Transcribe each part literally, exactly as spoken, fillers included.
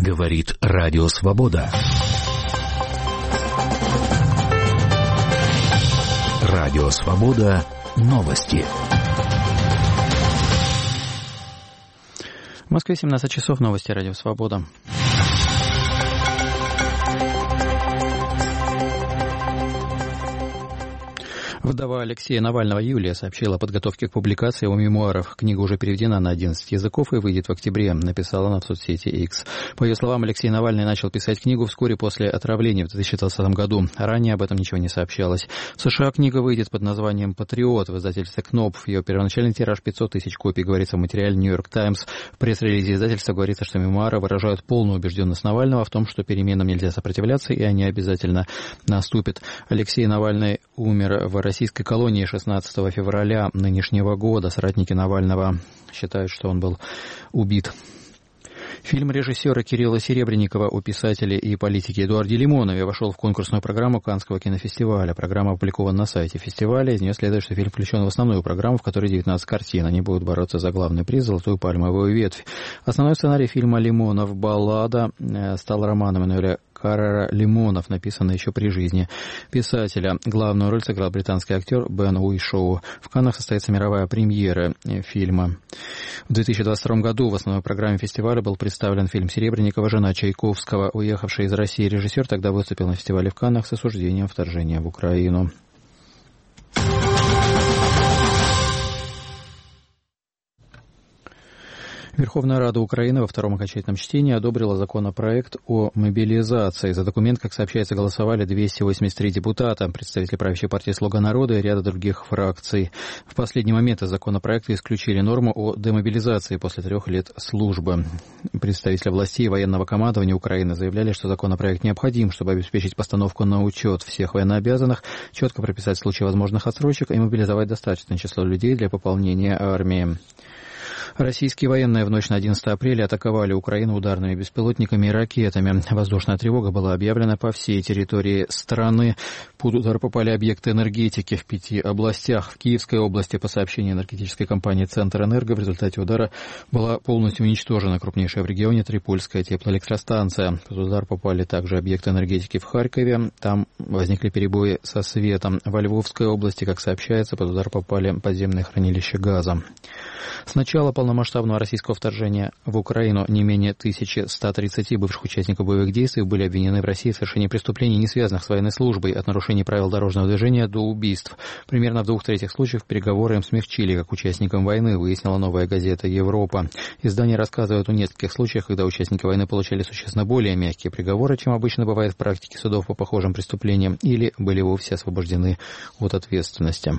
Говорит Радио Свобода. Радио Свобода. Новости. В Москве семнадцать часов. Новости Радио Свобода. Вдова Алексея Навального Юлия сообщила о подготовке к публикации его мемуаров. Книга уже переведена на одиннадцать языков и выйдет в октябре, написала она в соцсети X. По ее словам, Алексей Навальный начал писать книгу вскоре после отравления в две тысячи двадцатом году. Ранее об этом ничего не сообщалось. В США книга выйдет под названием «Патриот» в издательстве Кнопф. Ее первоначальный тираж пятьсот тысяч копий, говорится в материале «Нью-Йорк Таймс». В пресс-релизе издательства говорится, что мемуары выражают полную убежденность Навального в том, что переменам нельзя сопротивляться, и они обязательно наступят. Алексей Навальный умер в российской колонии шестнадцатого февраля нынешнего года. Соратники Навального считают, что он был убит. Фильм режиссера Кирилла Серебренникова о писателе и политике Эдуарде Лимонове вошел в конкурсную программу Каннского кинофестиваля. Программа опубликована на сайте фестиваля. Из нее следует, что фильм включен в основную программу, в которой девятнадцать картин. Они будут бороться за главный приз «Золотую пальмовую ветвь». Основной сценарий фильма «Лимонов. Баллада» стал романом Эммануэля Каррера «Лимонов», написанный еще при жизни писателя. Главную роль сыграл британский актер Бен Уишоу. В Каннах состоится мировая премьера фильма. В две тысячи двадцать втором году в основной программе фестиваля был представлен фильм Серебренникова «Жена Чайковского». Уехавший из России режиссер тогда выступил на фестивале в Каннах с осуждением вторжения в Украину. Верховная Рада Украины во втором окончательном чтении одобрила законопроект о мобилизации. За документ, как сообщается, голосовали двести восемьдесят три депутата, представители правящей партии «Слуга народа» и ряда других фракций. В последний момент из законопроекта исключили норму о демобилизации после трех лет службы. Представители властей и военного командования Украины заявляли, что законопроект необходим, чтобы обеспечить постановку на учет всех военнообязанных, четко прописать случаи возможных отсрочек и мобилизовать достаточное число людей для пополнения армии. Российские военные в ночь на одиннадцатое апреля атаковали Украину ударными беспилотниками и ракетами. Воздушная тревога была объявлена по всей территории страны. Под удар попали объекты энергетики в пяти областях. В Киевской области, по сообщению энергетической компании «Центрэнерго», в результате удара была полностью уничтожена крупнейшая в регионе Трипольская теплоэлектростанция. Под удар попали также объекты энергетики в Харькове. Там возникли перебои со светом. Во Львовской области, как сообщается, под удар попали подземные хранилища газа. С начала полномасштабного российского вторжения в Украину не менее тысячи ста тридцати бывших участников боевых действий были обвинены в России в совершении преступлений, не связанных с военной службой, от нарушений правил дорожного движения до убийств. Примерно в двух третьих случаев переговоры им смягчили, как участникам войны, выяснила «Новая газета Европа». Издание рассказывает о нескольких случаях, когда участники войны получали существенно более мягкие приговоры, чем обычно бывает в практике судов по похожим преступлениям, или были вовсе освобождены от ответственности.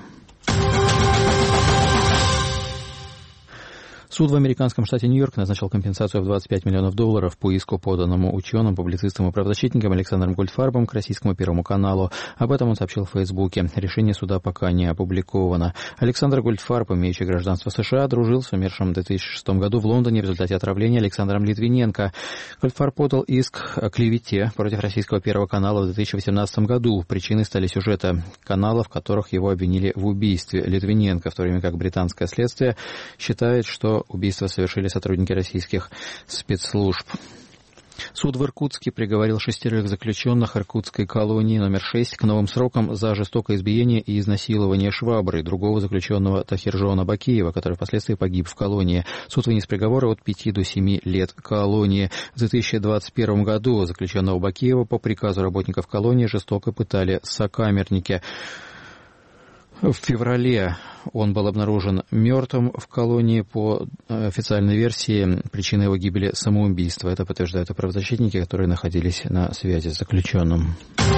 Суд в американском штате Нью-Йорк назначил компенсацию в двадцать пять миллионов долларов по иску, поданному ученым, публицистам и правозащитникам Александром Гольдфарбом к российскому Первому каналу. Об этом он сообщил в Фейсбуке. Решение суда пока не опубликовано. Александр Гольдфарб, имеющий гражданство США, дружил с умершим в две тысячи шестом году в Лондоне в результате отравления Александром Литвиненко. Гольдфарб подал иск о клевете против российского Первого канала в две тысячи восемнадцатом году. Причиной стали сюжеты канала, в которых его обвинили в убийстве Литвиненко, в то время как британское следствие считает, что убийство совершили сотрудники российских спецслужб. Суд в Иркутске приговорил шестерых заключенных иркутской колонии номер шесть к новым срокам за жестокое избиение и изнасилование шваброй другого заключенного Тахиржона Бакиева, который впоследствии погиб в колонии. Суд вынес приговоры от пяти до семи лет колонии. В две тысячи двадцать первом году заключенного Бакиева по приказу работников колонии жестоко пытали сокамерники. В феврале он был обнаружен мертвым в колонии. По официальной версии, причиной его гибели самоубийство. Это подтверждают и правозащитники, которые находились на связи с заключенным.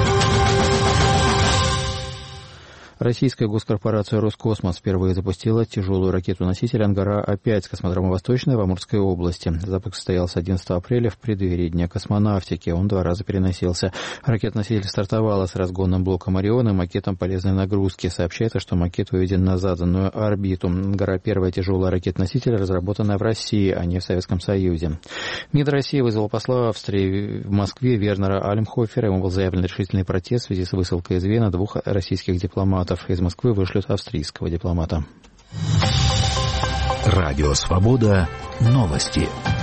Российская госкорпорация «Роскосмос» впервые запустила тяжелую ракету-носитель «Ангара-А пять» с космодрома «Восточная» в Амурской области. Запуск состоялся одиннадцатого апреля в преддверии Дня космонавтики. Он два раза переносился. Ракета-носитель стартовала с разгонным блоком «Орион» и макетом полезной нагрузки. Сообщается, что макет выведен на заданную орбиту. «Ангара» — первая тяжелая ракета-носитель, разработанная в России, а не в Советском Союзе. МИД России вызвал посла Австрии в Москве Вернера Альмхофера. Ему был заявлен решительный протест в связи с высылкой из Вены двух российских дипломатов. Из Москвы вышлют австрийского дипломата. Радио Свобода. Новости.